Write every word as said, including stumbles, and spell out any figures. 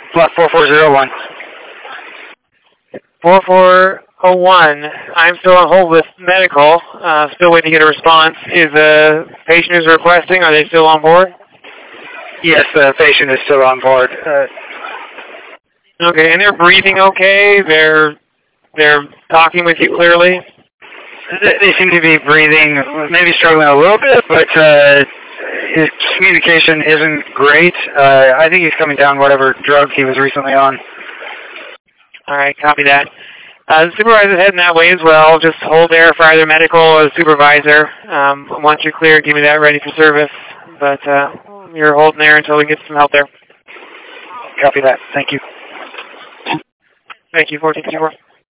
Block four four zero one. four four zero one. I'm still on hold with medical. Uh, still waiting to get a response. Is the patient who's requesting, are they still on board? Yes, the patient is still on board. Uh, okay, and they're breathing okay? They're they're talking with you clearly? they, they seem to be breathing, maybe struggling a little bit, but uh, his communication isn't great. Uh, I think he's coming down whatever drug he was recently on. All right, copy that. Uh, the supervisor's heading that way as well. Just hold there for either medical or the supervisor. Um, once you're clear, give me that ready for service. But uh, you're holding there until we get some help there. Copy that. Thank you. Thank you, fourteen fifty-four.